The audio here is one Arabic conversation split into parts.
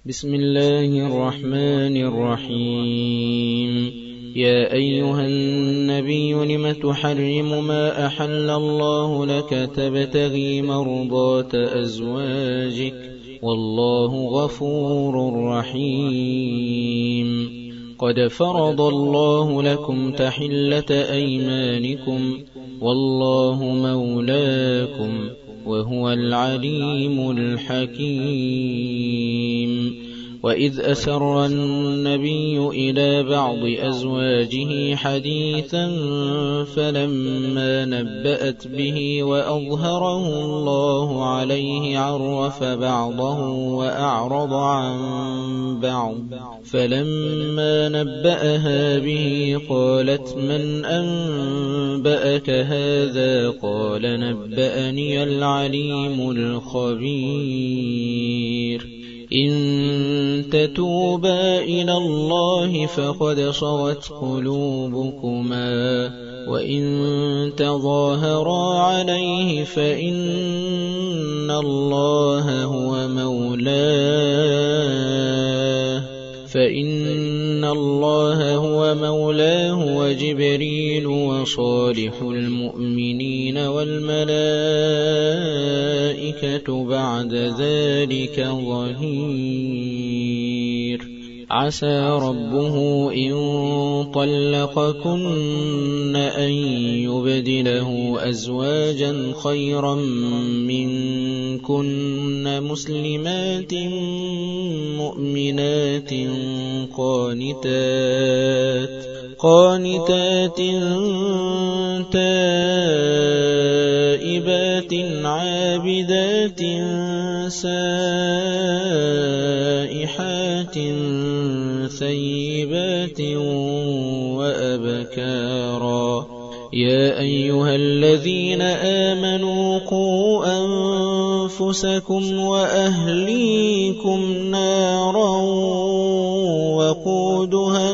بسم الله الرحمن الرحيم. يا أيها النبي لم تحرم ما أحل الله لك تبتغي مرضات أزواجك والله غفور رحيم. قد فرض الله لكم تحلة أيمانكم والله مولاكم وهو العليم الحكيم. وإذ أسر النبي إلى بعض أزواجه حديثا فلما نبأت به وأظهره الله عليه عرف بعضه وأعرض عن بعض، فلما نبأها به قالت من أنبأك هذا؟ قال نبأني العليم الخبير. إن تتوبا إلى الله فقد صغت قلوبكما وإن تظاهرا عليه فإن الله هو مولاه وجبريل وصالح المؤمنين والملائكة بعد ذلك ظهير. عسى ربه إن طلقكن أن يبدله أزواجا خيرا منكن مسلمات مؤمنات قانتات تائبات عابدات سائحات ثيبات وأبكارا. يا أيها الذين آمنوا قوا أنفسكم وأهليكم نارا وقودها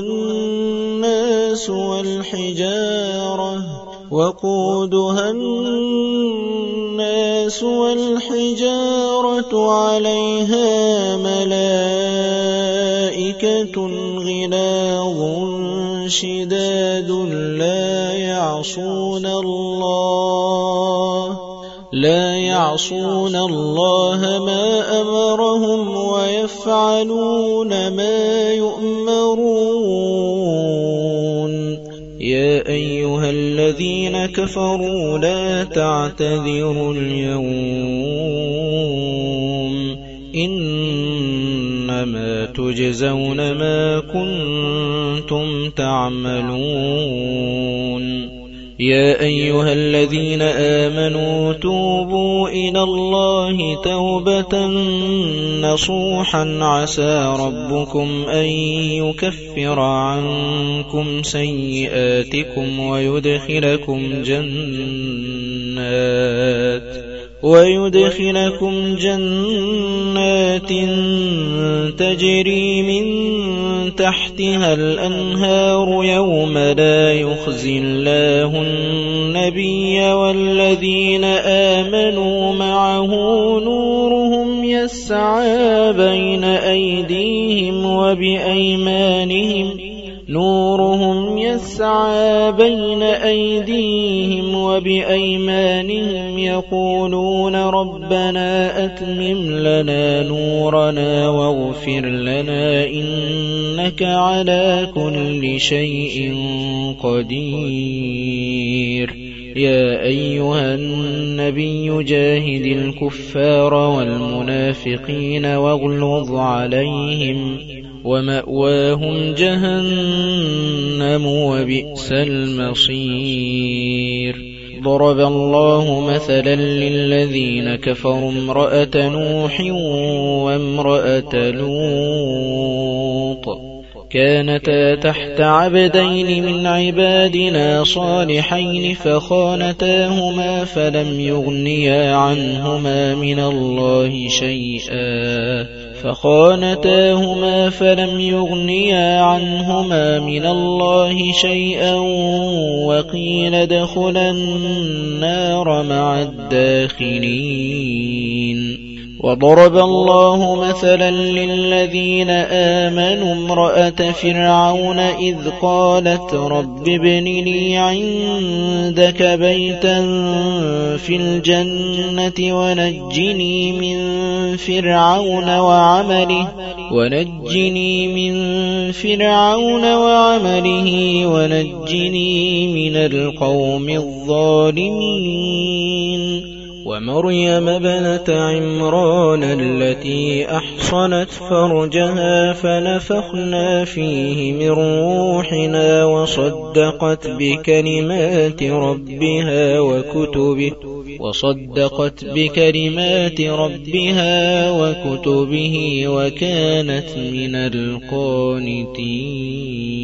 الناس والحجارة عليها ملائكة غلاظ شداد لا يعصون الله ما أمرهم ويفعلون ما يؤمرون. يا أيها الذين كفروا لا تعتذروا اليوم إنما تجزون ما كنتم تعملون. يا أيها الذين آمنوا توبوا إلى الله توبة نصوحا عسى ربكم أن يكفر عنكم سيئاتكم ويدخلكم جنات تجري من تحتها الأنهار يوم لا يخزي الله النبي والذين آمنوا معه نورهم يسعى بين أيديهم وبأيمانهم يقولون ربنا أتمم لنا نورنا واغفر لنا إنك على كل شيء قدير. يا أيها النبي جاهد الكفار والمنافقين واغلظ عليهم ومأواهم جهنم وبئس المصير. ضرب الله مثلا للذين كفروا امرأة نوح وامرأة لوط كانتا تحت عبدين من عبادنا صالحين فخانتاهما فلم يغنيا عنهما من الله شيئا وقيل ادخلا النار مع الداخلين. وضرب الله مثلا للذين آمنوا امرأة فرعون إذ قالت رب ابن لي عندك بيتا في الجنة ونجني من فرعون وعمله ونجني من القوم الظالمين. ومريم ابنة عمران التي أحصنت فرجها فنفخنا فيه من روحنا وصدقت بكلمات ربها وكتبه وكانت من القانتين.